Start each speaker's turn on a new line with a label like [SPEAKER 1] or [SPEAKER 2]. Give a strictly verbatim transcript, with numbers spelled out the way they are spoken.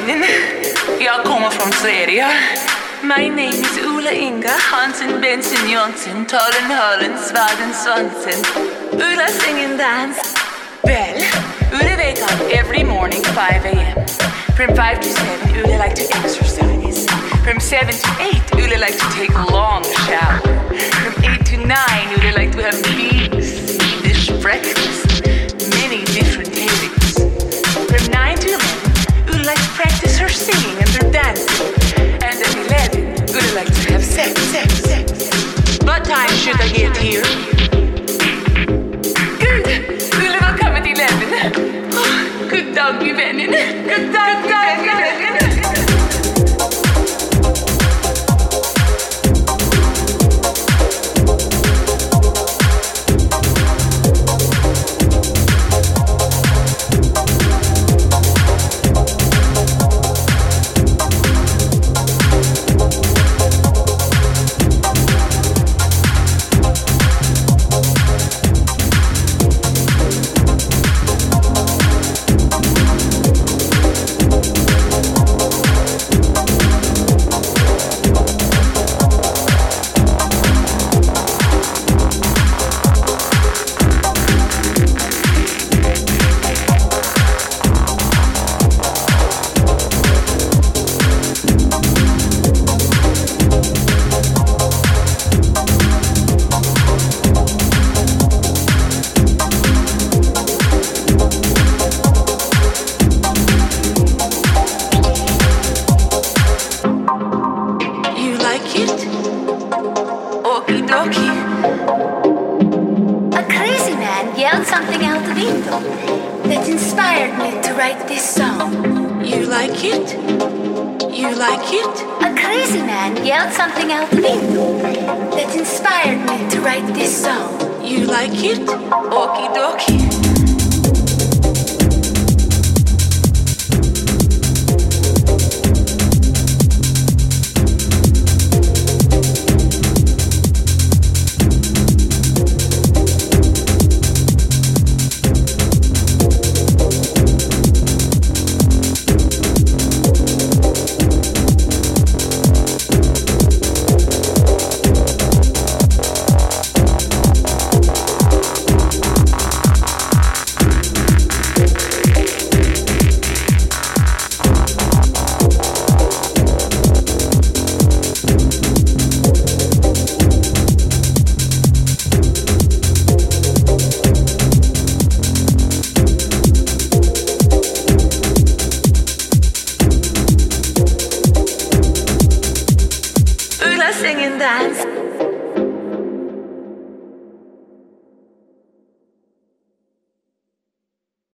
[SPEAKER 1] vännen. Jag kommer från Sverige. My name is Ulla Inga Hansen Benson Johnson. Tollen Höllen Svaden Svansen. Ulla singing dance. Well, Ulla wake up every morning five a.m. From five to seven, Ulla like to exercise. From seven to eight, Ulla like to take a long shower. From eight to nine, Ulla like to have big Swedish breakfast. Many different habits. From nine to eleven, Ulla like to practice her singing and her dancing. And at eleven, Ulla like to have sex, sex, sex. What time should I get here? Good. Ulla var kommit eleven. Oh, good doggy vännen. Good doggy vännen. Sing and dance.